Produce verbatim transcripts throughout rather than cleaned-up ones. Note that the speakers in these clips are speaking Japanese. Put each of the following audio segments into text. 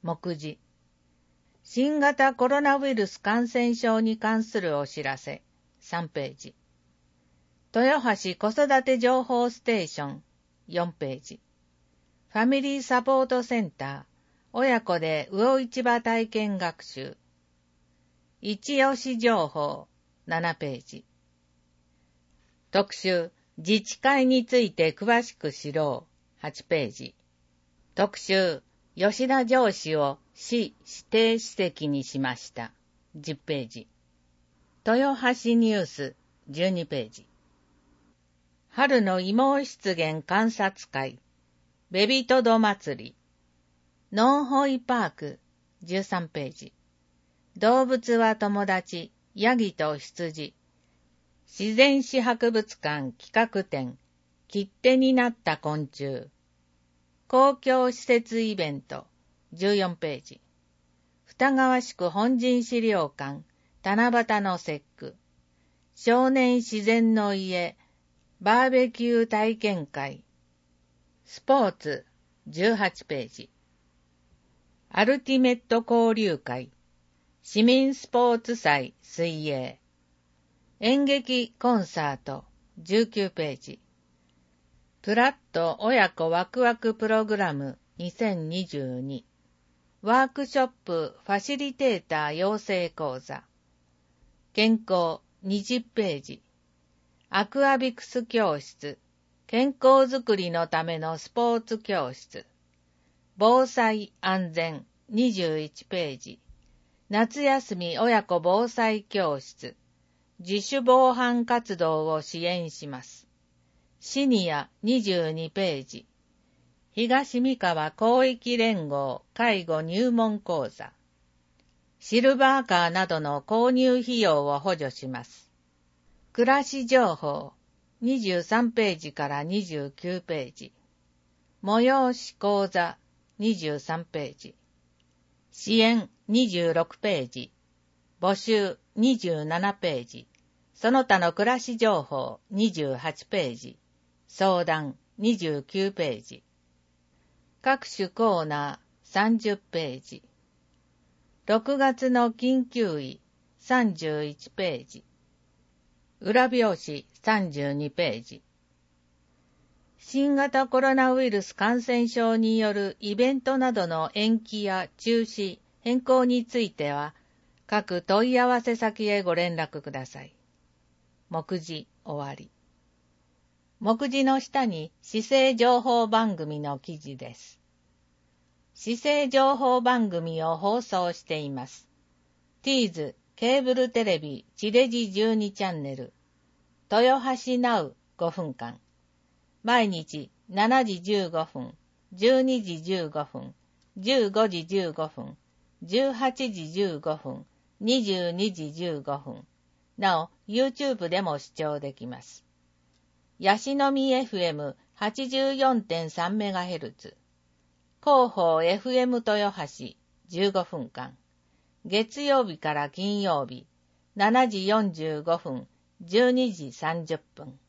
目次。新型コロナウイルス感染症に関するお知らせ、さんページ。豊橋子育て情報ステーション、よんページ。ファミリーサポートセンター、親子で魚市場体験学習。一押し情報、ななページ。特集、自治会について詳しく知ろう、はちページ。特集、吉田城址を市指定史跡にしました、じゅっページ。豊橋ニュース、じゅうにページ。春の芋出現観察会、ベビトド祭り。ノンホイパーク、じゅうさんページ。動物は友達、ヤギと羊。自然史博物館企画展、切手になった昆虫。公共施設イベント、じゅうよんページ。二川宿本陣資料館、七夕の節句。少年自然の家、バーベキュー体験会。スポーツ、じゅうはちページ。アルティメット交流会。市民スポーツ祭水泳。演劇コンサート、じゅうきゅうページ。プラット親子ワクワクプログラムにせんにじゅうに。ワークショップファシリテーター養成講座。健康にじゅうページ。アクアビクス教室。健康づくりのためのスポーツ教室。防災安全にじゅういちページ。夏休み親子防災教室。自主防犯活動を支援します。シニアにじゅうにページ。東三河広域連合介護入門講座。シルバーカーなどの購入費用を補助します。暮らし情報にじゅうさんページからにじゅうきゅうページ。催し講座にじゅうさんページ。支援にじゅうろくページ。募集にじゅうななページ。その他の暮らし情報にじゅうはちページ。相談にじゅうきゅうページ。各種コーナーさんじゅうページ。ろくがつの緊急医さんじゅういちページ。裏表紙さんじゅうにページ。新型コロナウイルス感染症によるイベントなどの延期や中止、変更については、各問い合わせ先へご連絡ください。目次終わり。目次の下に市政情報番組の記事です。市政情報番組を放送しています。ティーズケーブルテレビ地デジじゅうにチャンネル、豊橋ナウごふんかん、毎日しちじじゅうごふん、じゅうにじじゅうごふん、じゅうごじじゅうごふん、じゅうはちじじゅうごふん、にじゅうにじじゅうごふん。なお、YouTube でも視聴できます。ヤシの実 エフエムはちじゅうよんてんさんメガヘルツ、広報 エフエム 豊橋じゅうごふんかん、月曜日から金曜日、しちじよんじゅうごふん、じゅうにじさんじゅっぷん。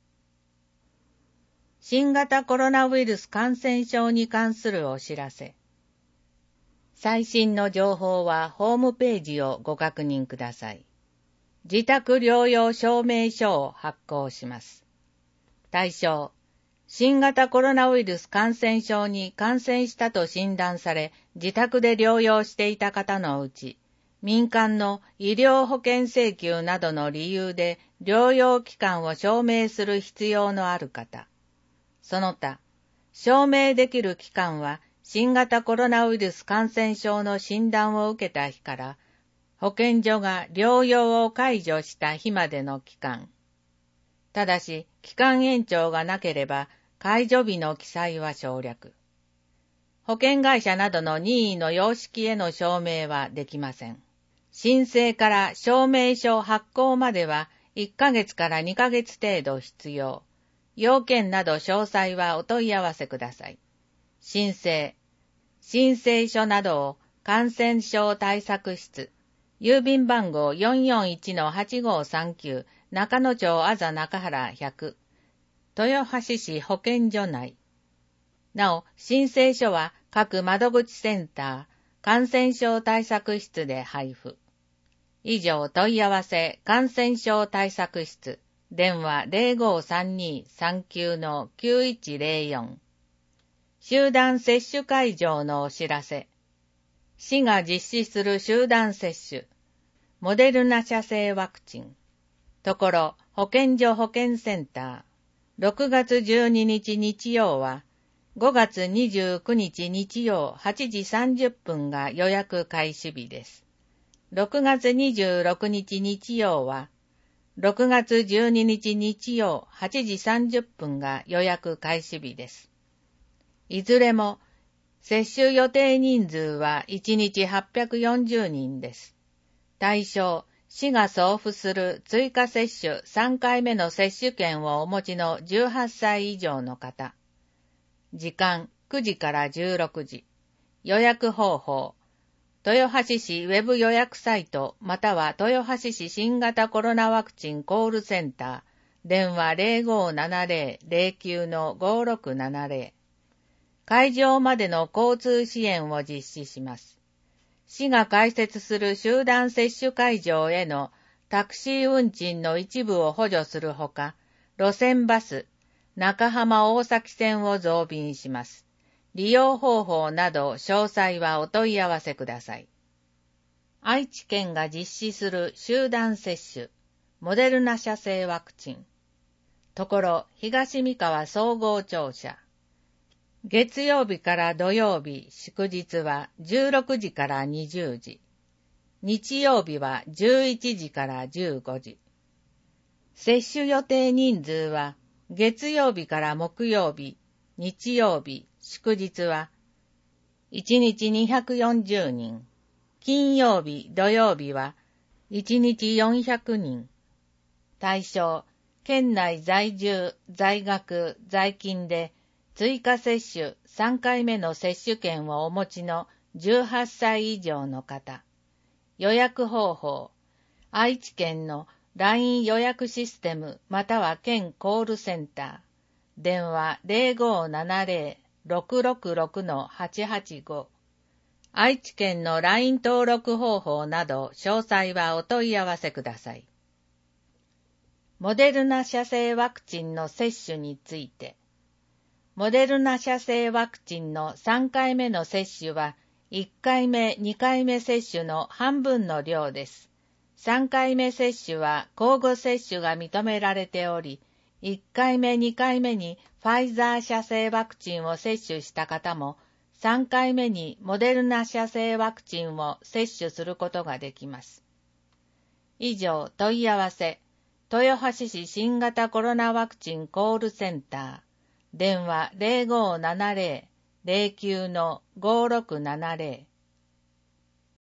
新型コロナウイルス感染症に関するお知らせ。最新の情報はホームページをご確認ください。自宅療養証明書を発行します。対象、新型コロナウイルス感染症に感染したと診断され、自宅で療養していた方のうち、民間の医療保険請求などの理由で療養期間を証明する必要のある方。その他、証明できる期間は新型コロナウイルス感染症の診断を受けた日から保健所が療養を解除した日までの期間。ただし、期間延長がなければ解除日の記載は省略。保険会社などの任意の様式への証明はできません。申請から証明書発行まではいっかげつからにかげつ程度必要。要件など詳細はお問い合わせください。申請、申請書などを感染症対策室、郵便番号 よんよんいちのはちごさんきゅう 中野町あざ中原ひゃく、豊橋市保健所内。なお、申請書は各窓口センター、 感染症対策室で配布。以上、問い合わせ感染症対策室。電話 ゼロごさんにさんきゅうのきゅういちゼロよん。集団接種会場のお知らせ。市が実施する集団接種。モデルナ社製ワクチン。ところ、保健所保健センター。ろくがつじゅうににち日曜は、ごがつにじゅうくにち日曜はちじさんじゅっぷんが予約開始日です。ろくがつにじゅうろくにち日曜は、ろくがつじゅうににち日曜はちじさんじゅっぷんが予約開始日です。いずれも、接種予定人数はいちにちはっぴゃくよんじゅうにんです。対象、市が送付する追加接種さんかいめの接種券をお持ちのじゅうはっさい以上の方。時間くじからじゅうろくじ。予約方法。豊橋市ウェブ予約サイトまたは豊橋市新型コロナワクチンコールセンター。電話 ゼロごななゼロ ゼロきゅうのごろくななゼロ。会場までの交通支援を実施します。市が開設する集団接種会場へのタクシー運賃の一部を補助するほか、路線バス、中浜大崎線を増便します。利用方法など詳細はお問い合わせください。愛知県が実施する集団接種、モデルナ社製ワクチン。ところ、東三河総合庁舎。月曜日から土曜日、祝日はじゅうろくじからにじゅうじ。日曜日はじゅういちじからじゅうごじ。接種予定人数は、月曜日から木曜日、日曜日、祝日は、いちにちにひゃくよんじゅうにん。金曜日、土曜日は、いちにちよんひゃくにん。対象、県内在住、在学、在勤で、追加接種さんかいめの接種券をお持ちのじゅうはっさい以上の方。予約方法。愛知県の ライン 予約システムまたは県コールセンター。電話 ゼロごななゼロ ろくろくろくのはちはちご。愛知県の ライン 登録方法など詳細はお問い合わせください。モデルナ社製ワクチンの接種について。モデルナ社製ワクチンのさんかいめの接種はいっかいめ、にかいめ接種の半分の量です。さんかいめ接種は交互接種が認められており、いっかいめ、にかいめにファイザー社製ワクチンを接種した方も、さんかいめにモデルナ社製ワクチンを接種することができます。以上、問い合わせ、豊橋市新型コロナワクチンコールセンター。電話 ゼロごななゼロ ゼロきゅうのごろくななゼロ。